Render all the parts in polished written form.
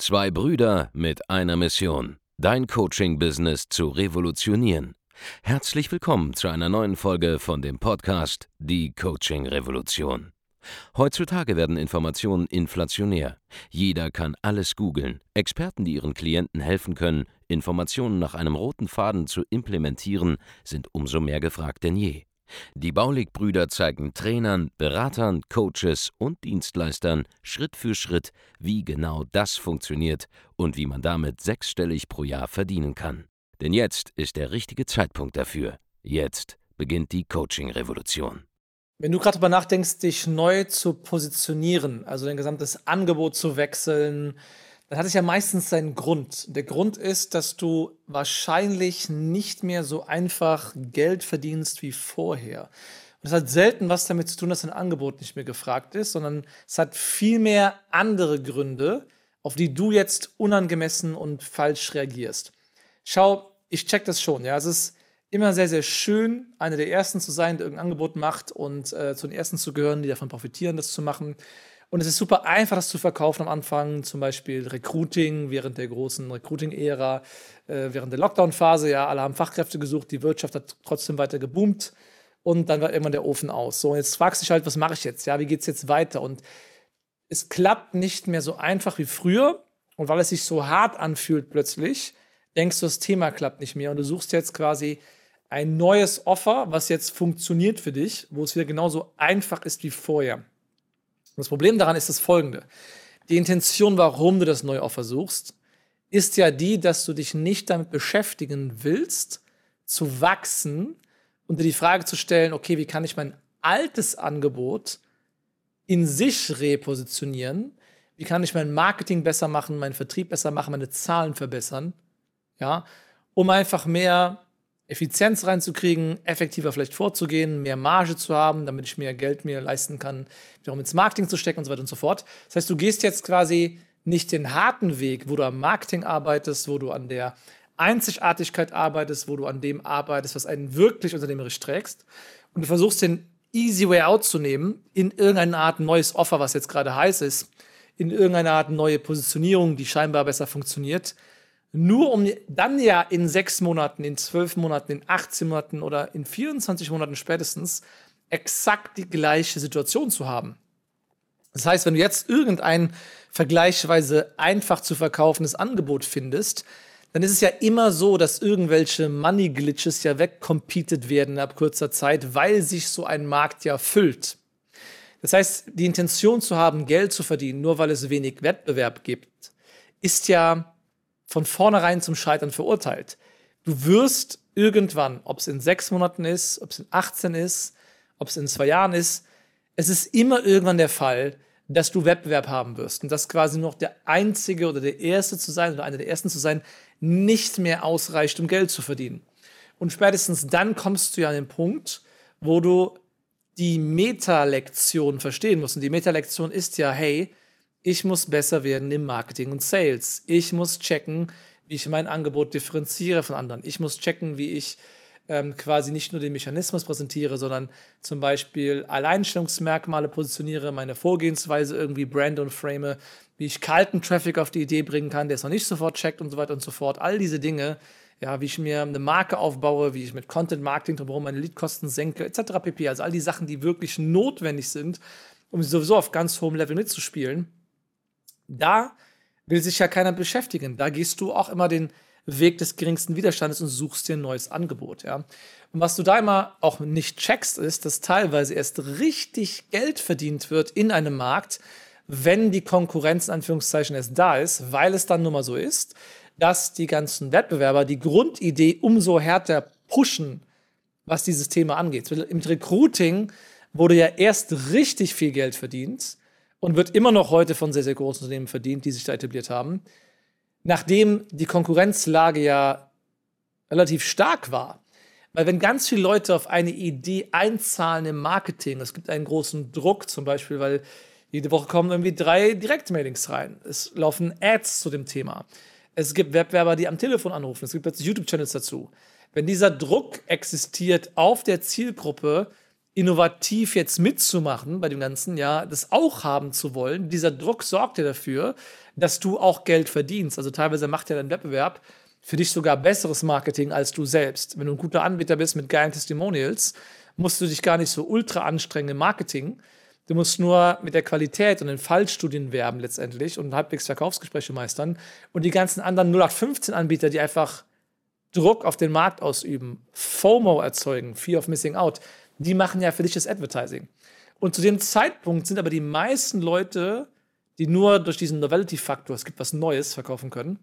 Zwei Brüder mit einer Mission, dein Coaching-Business zu revolutionieren. Herzlich willkommen zu einer neuen Folge von dem Podcast Die Coaching-Revolution. Heutzutage werden Informationen inflationär. Jeder kann alles googeln. Experten, die ihren Klienten helfen können, Informationen nach einem roten Faden zu implementieren, sind umso mehr gefragt denn je. Die Baulig-Brüder zeigen Trainern, Beratern, Coaches und Dienstleistern Schritt für Schritt, wie genau das funktioniert und wie man damit sechsstellig pro Jahr verdienen kann. Denn jetzt ist der richtige Zeitpunkt dafür. Jetzt beginnt die Coaching-Revolution. Wenn du gerade darüber nachdenkst, dich neu zu positionieren, also dein gesamtes Angebot zu wechseln, dann hat es ja meistens seinen Grund. Der Grund ist, dass du wahrscheinlich nicht mehr so einfach Geld verdienst wie vorher. Und das hat selten was damit zu tun, dass dein Angebot nicht mehr gefragt ist, sondern es hat viel mehr andere Gründe, auf die du jetzt unangemessen und falsch reagierst. Schau, ich check das schon. Ja, es ist immer sehr, sehr schön, einer der Ersten zu sein, der irgendein Angebot macht und zu den Ersten zu gehören, die davon profitieren, das zu machen. Und es ist super einfach, das zu verkaufen am Anfang, zum Beispiel Recruiting während der großen Recruiting-Ära, während der Lockdown-Phase. Ja, alle haben Fachkräfte gesucht, die Wirtschaft hat trotzdem weiter geboomt und dann war irgendwann der Ofen aus. So, und jetzt fragst du dich halt, was mache ich jetzt? Ja, wie geht's jetzt weiter? Und es klappt nicht mehr so einfach wie früher. Und weil es sich so hart anfühlt plötzlich, denkst du, das Thema klappt nicht mehr und du suchst jetzt quasi ein neues Offer, was jetzt funktioniert für dich, wo es wieder genauso einfach ist wie vorher. Das Problem daran ist das Folgende. Die Intention, warum du das neue Offer suchst, ist ja die, dass du dich nicht damit beschäftigen willst, zu wachsen und dir die Frage zu stellen, okay, wie kann ich mein altes Angebot in sich repositionieren? Wie kann ich mein Marketing besser machen, meinen Vertrieb besser machen, meine Zahlen verbessern? Ja, um einfach mehr Effizienz reinzukriegen, effektiver vielleicht vorzugehen, mehr Marge zu haben, damit ich mehr Geld mir leisten kann, wiederum ins Marketing zu stecken und so weiter und so fort. Das heißt, du gehst jetzt quasi nicht den harten Weg, wo du am Marketing arbeitest, wo du an der Einzigartigkeit arbeitest, wo du an dem arbeitest, was einen wirklich unternehmerisch trägst. Und du versuchst den easy way out zu nehmen, in irgendeine Art neues Offer, was jetzt gerade heiß ist, in irgendeine Art neue Positionierung, die scheinbar besser funktioniert, nur um dann ja in 6 Monaten, in 12 Monaten, in 18 Monaten oder in 24 Monaten spätestens exakt die gleiche Situation zu haben. Das heißt, wenn du jetzt irgendein vergleichsweise einfach zu verkaufendes Angebot findest, dann ist es ja immer so, dass irgendwelche Money-Glitches ja wegcompeted werden ab kurzer Zeit, weil sich so ein Markt ja füllt. Das heißt, die Intention zu haben, Geld zu verdienen, nur weil es wenig Wettbewerb gibt, ist ja von vornherein zum Scheitern verurteilt. Du wirst irgendwann, ob es in 6 Monaten ist, ob es in 18 ist, ob es in 2 Jahren ist, es ist immer irgendwann der Fall, dass du Wettbewerb haben wirst und dass quasi noch der Einzige oder der Erste zu sein oder einer der Ersten zu sein nicht mehr ausreicht, um Geld zu verdienen. Und spätestens dann kommst du ja an den Punkt, wo du die Meta-Lektion verstehen musst. Und die Meta-Lektion ist ja, hey, ich muss besser werden im Marketing und Sales. Ich muss checken, wie ich mein Angebot differenziere von anderen. Ich muss checken, wie ich quasi nicht nur den Mechanismus präsentiere, sondern zum Beispiel Alleinstellungsmerkmale positioniere, meine Vorgehensweise irgendwie brande und frame, wie ich kalten Traffic auf die Idee bringen kann, der es noch nicht sofort checkt und so weiter und so fort. All diese Dinge, ja, wie ich mir eine Marke aufbaue, wie ich mit Content-Marketing drumherum meine Leadkosten senke, etc. pp. Also all die Sachen, die wirklich notwendig sind, um sowieso auf ganz hohem Level mitzuspielen. Da will sich ja keiner beschäftigen. Da gehst du auch immer den Weg des geringsten Widerstandes und suchst dir ein neues Angebot. Ja? Und was du da immer auch nicht checkst, ist, dass teilweise erst richtig Geld verdient wird in einem Markt, wenn die Konkurrenz in Anführungszeichen erst da ist, weil es dann nun mal so ist, dass die ganzen Wettbewerber die Grundidee umso härter pushen, was dieses Thema angeht. Im Recruiting wurde ja erst richtig viel Geld verdient und wird immer noch heute von sehr, sehr großen Unternehmen verdient, die sich da etabliert haben, nachdem die Konkurrenzlage ja relativ stark war. Weil wenn ganz viele Leute auf eine Idee einzahlen im Marketing, es gibt einen großen Druck zum Beispiel, weil jede Woche kommen irgendwie 3 Direktmailings rein. Es laufen Ads zu dem Thema. Es gibt Wettbewerber, die am Telefon anrufen. Es gibt plötzlich YouTube-Channels dazu. Wenn dieser Druck existiert auf der Zielgruppe, innovativ jetzt mitzumachen bei dem Ganzen, ja, das auch haben zu wollen. Dieser Druck sorgt ja dafür, dass du auch Geld verdienst. Also teilweise macht ja dein Wettbewerb für dich sogar besseres Marketing als du selbst. Wenn du ein guter Anbieter bist mit geilen Testimonials, musst du dich gar nicht so ultra anstrengen im Marketing. Du musst nur mit der Qualität und den Fallstudien werben letztendlich und halbwegs Verkaufsgespräche meistern. Und die ganzen anderen 0815-Anbieter, die einfach Druck auf den Markt ausüben, FOMO erzeugen, Fear of Missing Out, die machen ja für dich das Advertising. Und zu dem Zeitpunkt sind aber die meisten Leute, die nur durch diesen Novelty-Faktor, es gibt was Neues, verkaufen können,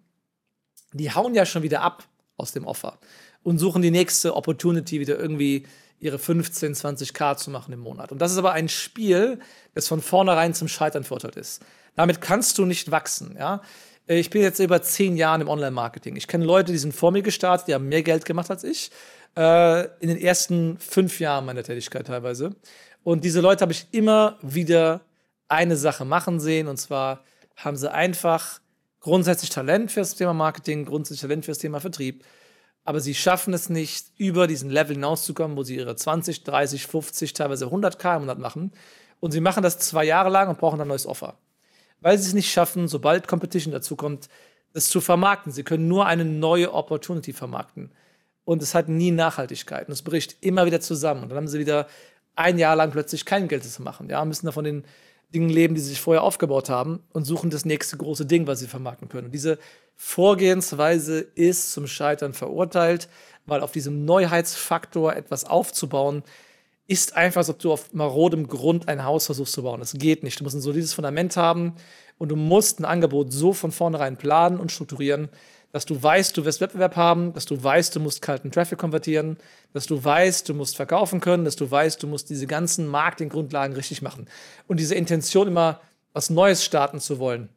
die hauen ja schon wieder ab aus dem Offer und suchen die nächste Opportunity, wieder irgendwie ihre 15, 20K zu machen im Monat. Und das ist aber ein Spiel, das von vornherein zum Scheitern verurteilt ist. Damit kannst du nicht wachsen, ja. Ich bin jetzt über 10 Jahren im Online-Marketing. Ich kenne Leute, die sind vor mir gestartet, die haben mehr Geld gemacht als ich. In den ersten 5 Jahren meiner Tätigkeit teilweise. Und diese Leute habe ich immer wieder eine Sache machen sehen. Und zwar haben sie einfach grundsätzlich Talent für das Thema Marketing, grundsätzlich Talent für das Thema Vertrieb. Aber sie schaffen es nicht, über diesen Level hinauszukommen, wo sie ihre 20, 30, 50, teilweise 100K im Monat machen. Und sie machen das 2 Jahre lang und brauchen dann ein neues Offer. Weil sie es nicht schaffen, sobald Competition dazukommt, das zu vermarkten. Sie können nur eine neue Opportunity vermarkten. Und es hat nie Nachhaltigkeit. Und es bricht immer wieder zusammen. Und dann haben sie wieder 1 Jahr lang plötzlich kein Geld zu machen. Ja, müssen da von den Dingen leben, die sie sich vorher aufgebaut haben und suchen das nächste große Ding, was sie vermarkten können. Und diese Vorgehensweise ist zum Scheitern verurteilt, weil auf diesem Neuheitsfaktor etwas aufzubauen, ist einfach, als ob du auf marodem Grund ein Haus versuchst zu bauen. Das geht nicht. Du musst ein solides Fundament haben und du musst ein Angebot so von vornherein planen und strukturieren, dass du weißt, du wirst Wettbewerb haben, dass du weißt, du musst kalten Traffic konvertieren, dass du weißt, du musst verkaufen können, dass du weißt, du musst diese ganzen Marketinggrundlagen richtig machen. Und diese Intention, immer was Neues starten zu wollen,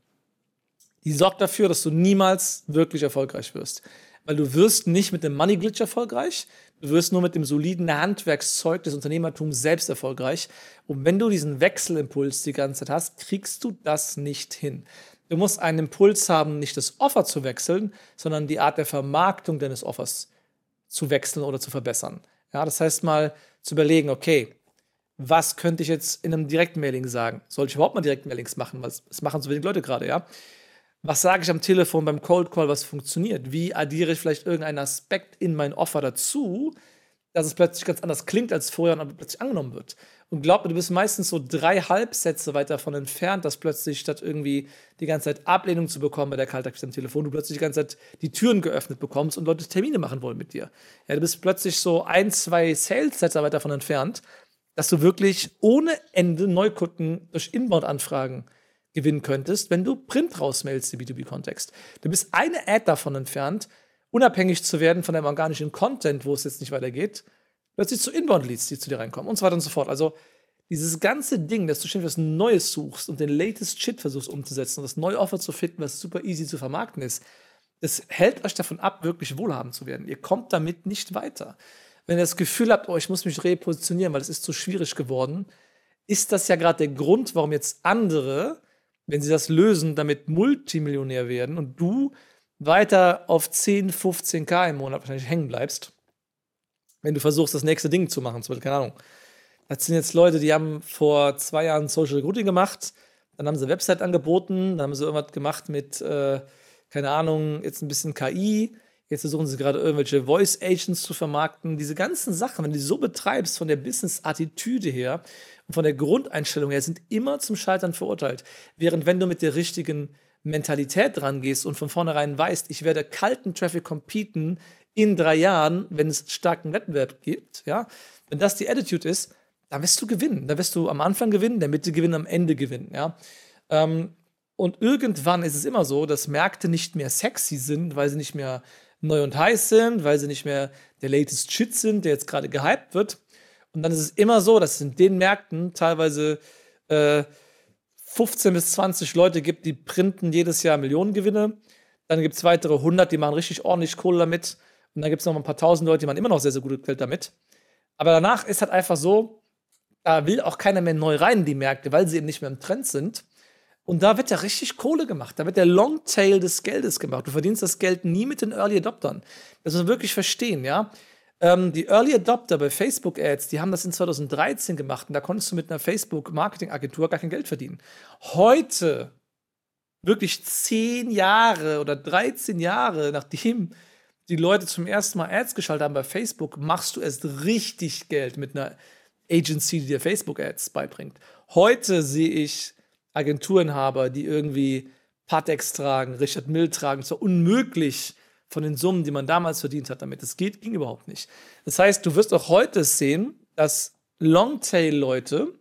die sorgt dafür, dass du niemals wirklich erfolgreich wirst. Weil du wirst nicht mit dem Money Glitch erfolgreich, du wirst nur mit dem soliden Handwerkszeug des Unternehmertums selbst erfolgreich. Und wenn du diesen Wechselimpuls die ganze Zeit hast, kriegst du das nicht hin. Du musst einen Impuls haben, nicht das Offer zu wechseln, sondern die Art der Vermarktung deines Offers zu wechseln oder zu verbessern. Ja, das heißt mal zu überlegen, okay, was könnte ich jetzt in einem Direktmailing sagen? Soll ich überhaupt mal Direktmailings machen? Weil es machen so wenig Leute gerade, ja? Was sage ich am Telefon beim Cold Call, was funktioniert? Wie addiere ich vielleicht irgendeinen Aspekt in mein Offer dazu, dass es plötzlich ganz anders klingt als vorher und plötzlich angenommen wird? Und glaub mir, du bist meistens so 3 Halbsätze weit davon entfernt, dass plötzlich statt irgendwie die ganze Zeit Ablehnung zu bekommen bei der Kaltakquise am Telefon, du plötzlich die ganze Zeit die Türen geöffnet bekommst und Leute Termine machen wollen mit dir. Ja, du bist plötzlich so 1, 2 Sales-Sätze weit davon entfernt, dass du wirklich ohne Ende Neukunden durch Inbound-Anfragen gewinnen könntest, wenn du Print rausmailst im B2B-Kontext. Du bist eine Ad davon entfernt, unabhängig zu werden von deinem organischen Content, wo es jetzt nicht weitergeht, plötzlich zu Inbound-Leads, die zu dir reinkommen und so weiter und so fort. Also dieses ganze Ding, dass du ständig was Neues suchst und den latest Shit versuchst umzusetzen und das neue Offer zu finden, was super easy zu vermarkten ist, das hält euch davon ab, wirklich wohlhabend zu werden. Ihr kommt damit nicht weiter. Wenn ihr das Gefühl habt, oh, ich muss mich repositionieren, weil es ist zu schwierig geworden, ist das ja gerade der Grund, warum jetzt andere, wenn sie das lösen, damit Multimillionär werden und du weiter auf 10, 15K im Monat wahrscheinlich hängen bleibst, wenn du versuchst, das nächste Ding zu machen. Zum Beispiel, keine Ahnung. Das sind jetzt Leute, die haben vor 2 Jahren Social Recruiting gemacht, dann haben sie eine Website angeboten, dann haben sie irgendwas gemacht mit, keine Ahnung, jetzt ein bisschen KI, jetzt versuchen sie gerade irgendwelche Voice Agents zu vermarkten. Diese ganzen Sachen, wenn du die so betreibst, von der Business-Attitüde her und von der Grundeinstellung her, sind immer zum Scheitern verurteilt. Während wenn du mit der richtigen Mentalität dran gehst und von vornherein weißt, ich werde kalten Traffic competen in 3 Jahren, wenn es starken Wettbewerb gibt, ja, wenn das die Attitude ist, dann wirst du gewinnen. Dann wirst du am Anfang gewinnen, der Mitte gewinnen, am Ende gewinnen, ja. Und irgendwann ist es immer so, dass Märkte nicht mehr sexy sind, weil sie nicht mehr neu und heiß sind, weil sie nicht mehr der latest Shit sind, der jetzt gerade gehypt wird. Und dann ist es immer so, dass es in den Märkten teilweise 15 bis 20 Leute gibt, die printen jedes Jahr Millionengewinne. Dann gibt es weitere 100, die machen richtig ordentlich Kohle damit. Und dann gibt es noch ein paar tausend Leute, die machen immer noch sehr, sehr gutes Geld damit. Aber danach ist halt einfach so, da will auch keiner mehr neu rein in die Märkte, weil sie eben nicht mehr im Trend sind. Und da wird ja richtig Kohle gemacht. Da wird der Longtail des Geldes gemacht. Du verdienst das Geld nie mit den Early Adoptern. Das muss man wirklich verstehen, ja. Die Early Adopter bei Facebook-Ads, die haben das in 2013 gemacht. Und da konntest du mit einer Facebook-Marketing-Agentur gar kein Geld verdienen. Heute wirklich 10 Jahre oder 13 Jahre, nachdem die Leute zum ersten Mal Ads geschaltet haben bei Facebook, machst du erst richtig Geld mit einer Agency, die dir Facebook-Ads beibringt. Heute sehe ich Agenturinhaber, die irgendwie Patex tragen, Richard Mille tragen. Es war unmöglich von den Summen, die man damals verdient hat damit. Das ging überhaupt nicht. Das heißt, du wirst auch heute sehen, dass Longtail-Leute,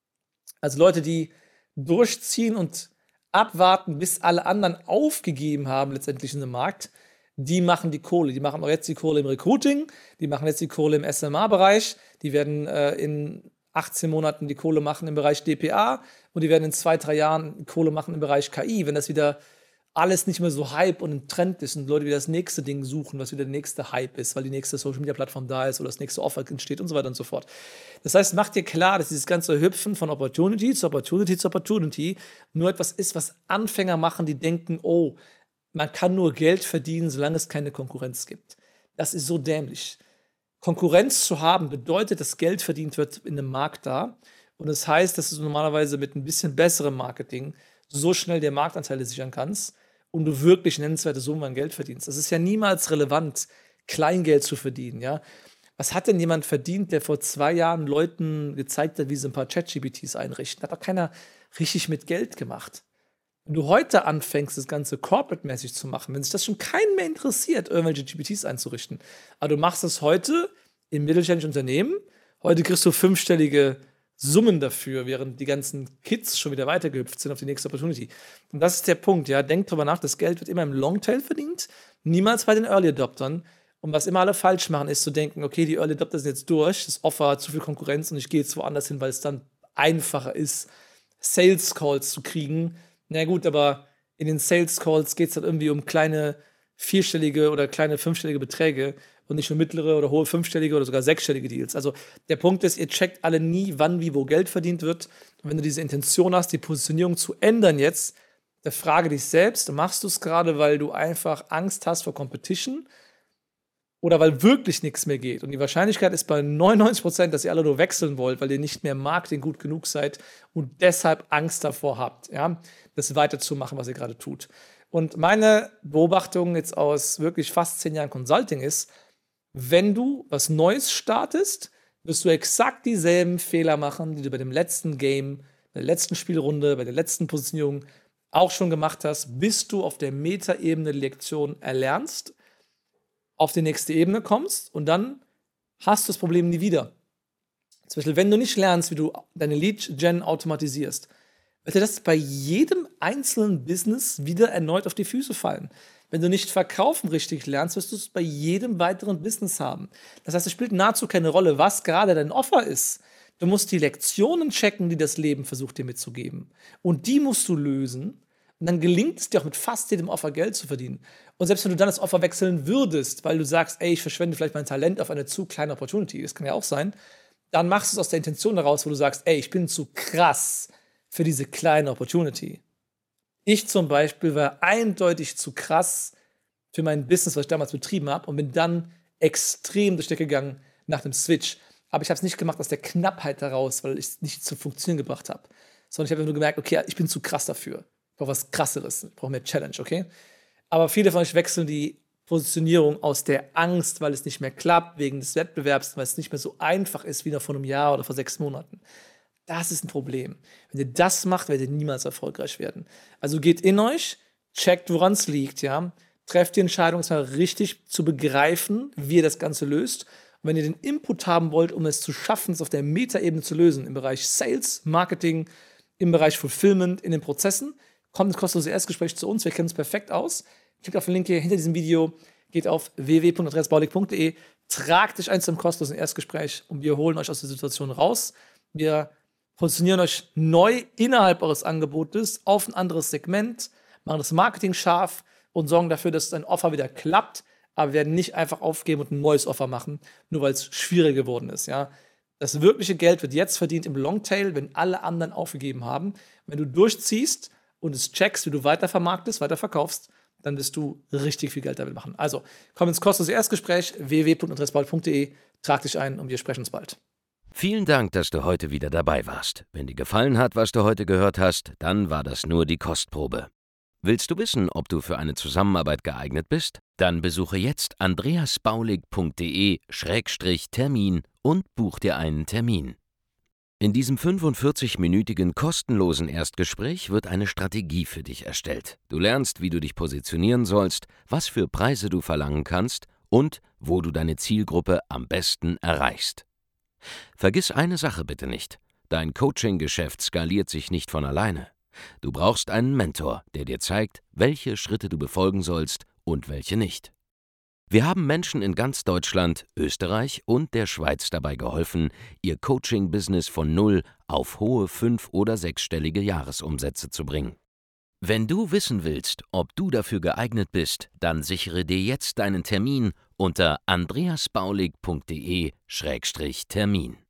also Leute, die durchziehen und abwarten, bis alle anderen aufgegeben haben, letztendlich in dem Markt, die machen die Kohle. Die machen auch jetzt die Kohle im Recruiting, die machen jetzt die Kohle im SMA-Bereich, die werden in 18 Monaten die Kohle machen im Bereich DPA und die werden in 2-3 Jahren Kohle machen im Bereich KI, wenn das wieder alles nicht mehr so Hype und ein Trend ist und Leute wieder das nächste Ding suchen, was wieder der nächste Hype ist, weil die nächste Social-Media-Plattform da ist oder das nächste Offer entsteht und so weiter und so fort. Das heißt, mach dir klar, dass dieses ganze Hüpfen von Opportunity zu Opportunity zu Opportunity nur etwas ist, was Anfänger machen, die denken, oh, man kann nur Geld verdienen, solange es keine Konkurrenz gibt. Das ist so dämlich. Konkurrenz zu haben bedeutet, dass Geld verdient wird in einem Markt da. Und das heißt, dass du normalerweise mit ein bisschen besserem Marketing so schnell dir Marktanteile sichern kannst und du wirklich nennenswerte Summen an Geld verdienst. Das ist ja niemals relevant, Kleingeld zu verdienen, ja. Was hat denn jemand verdient, der vor 2 Jahren Leuten gezeigt hat, wie sie ein paar ChatGPTs einrichten? Hat doch keiner richtig mit Geld gemacht. Wenn du heute anfängst, das Ganze corporate-mäßig zu machen, wenn sich das schon keinen mehr interessiert, irgendwelche GPTs einzurichten, aber du machst es heute in mittelständischen Unternehmen, heute kriegst du 5-stellige Summen dafür, während die ganzen Kids schon wieder weitergehüpft sind auf die nächste Opportunity. Und das ist der Punkt, ja. Denk drüber nach, das Geld wird immer im Longtail verdient, niemals bei den Early Adoptern. Und was immer alle falsch machen, ist zu denken, okay, die Early Adopter sind jetzt durch, das Offer hat zu viel Konkurrenz und ich gehe jetzt woanders hin, weil es dann einfacher ist, Sales Calls zu kriegen. Na gut, aber in den Sales Calls geht es dann irgendwie um kleine 4-stellige oder kleine 5-stellige Beträge und nicht nur mittlere oder hohe 5-stellige oder sogar 6-stellige Deals. Also der Punkt ist, ihr checkt alle nie, wann, wie, wo Geld verdient wird. Und wenn du diese Intention hast, die Positionierung zu ändern jetzt, dann frage dich selbst, machst du es gerade, weil du einfach Angst hast vor Competition oder weil wirklich nichts mehr geht? Und die Wahrscheinlichkeit ist bei 99%, dass ihr alle nur wechseln wollt, weil ihr nicht mehr im Marketing gut genug seid und deshalb Angst davor habt, ja, das weiterzumachen, was ihr gerade tut. Und meine Beobachtung jetzt aus wirklich fast 10 Jahren Consulting ist, wenn du was Neues startest, wirst du exakt dieselben Fehler machen, die du bei dem letzten Game, bei der letzten Spielrunde, bei der letzten Positionierung auch schon gemacht hast, bis du auf der Metaebene die Lektion erlernst, auf die nächste Ebene kommst und dann hast du das Problem nie wieder. Zum Beispiel, wenn du nicht lernst, wie du deine Lead-Gen automatisierst, wird dir das bei jedem einzelnen Business wieder erneut auf die Füße fallen. Wenn du nicht Verkaufen richtig lernst, wirst du es bei jedem weiteren Business haben. Das heißt, es spielt nahezu keine Rolle, was gerade dein Offer ist. Du musst die Lektionen checken, die das Leben versucht dir mitzugeben. Und die musst du lösen. Und dann gelingt es dir auch mit fast jedem Offer Geld zu verdienen. Und selbst wenn du dann das Offer wechseln würdest, weil du sagst, ey, ich verschwende vielleicht mein Talent auf eine zu kleine Opportunity, das kann ja auch sein, dann machst du es aus der Intention daraus, wo du sagst, ey, ich bin zu krass für diese kleine Opportunity. Ich zum Beispiel war eindeutig zu krass für mein Business, was ich damals betrieben habe und bin dann extrem durch die Decke gegangen nach dem Switch. Aber ich habe es nicht gemacht aus der Knappheit heraus, weil ich es nicht zum Funktionieren gebracht habe. Sondern ich habe nur gemerkt, okay, ich bin zu krass dafür. Ich brauche was Krasseres. Ich brauche mehr Challenge, okay? Aber viele von euch wechseln die Positionierung aus der Angst, weil es nicht mehr klappt, wegen des Wettbewerbs, weil es nicht mehr so einfach ist wie noch vor einem Jahr oder vor 6 Monaten. Das ist ein Problem. Wenn ihr das macht, werdet ihr niemals erfolgreich werden. Also geht in euch, checkt, woran es liegt, ja. Trefft die Entscheidung, es mal richtig zu begreifen, wie ihr das Ganze löst. Und wenn ihr den Input haben wollt, um es zu schaffen, es auf der Metaebene zu lösen, im Bereich Sales, Marketing, im Bereich Fulfillment, in den Prozessen, kommt ins kostenlose Erstgespräch zu uns. Wir kennen uns perfekt aus. Klickt auf den Link hier hinter diesem Video, geht auf www.andreasbaulig.de, tragt euch ein zum kostenlosen Erstgespräch und wir holen euch aus der Situation raus. Wir positionieren euch neu innerhalb eures Angebotes auf ein anderes Segment, machen das Marketing scharf und sorgen dafür, dass dein Offer wieder klappt, aber wir werden nicht einfach aufgeben und ein neues Offer machen, nur weil es schwieriger geworden ist. Ja? Das wirkliche Geld wird jetzt verdient im Longtail, wenn alle anderen aufgegeben haben. Wenn du durchziehst und es checkst, wie du weitervermarktest, weiterverkaufst, dann wirst du richtig viel Geld damit machen. Also, komm ins kostenlose Erstgespräch, www.andreasbaulig.de, trag dich ein und wir sprechen uns bald. Vielen Dank, dass du heute wieder dabei warst. Wenn dir gefallen hat, was du heute gehört hast, dann war das nur die Kostprobe. Willst du wissen, ob du für eine Zusammenarbeit geeignet bist? Dann besuche jetzt andreasbaulig.de/Termin und buch dir einen Termin. In diesem 45-minütigen kostenlosen Erstgespräch wird eine Strategie für dich erstellt. Du lernst, wie du dich positionieren sollst, was für Preise du verlangen kannst und wo du deine Zielgruppe am besten erreichst. Vergiss eine Sache bitte nicht: Dein Coaching-Geschäft skaliert sich nicht von alleine. Du brauchst einen Mentor, der dir zeigt, welche Schritte du befolgen sollst und welche nicht. Wir haben Menschen in ganz Deutschland, Österreich und der Schweiz dabei geholfen, ihr Coaching-Business von null auf hohe 5- oder 6-stellige Jahresumsätze zu bringen. Wenn du wissen willst, ob du dafür geeignet bist, dann sichere dir jetzt deinen Termin unter andreasbaulig.de/Termin.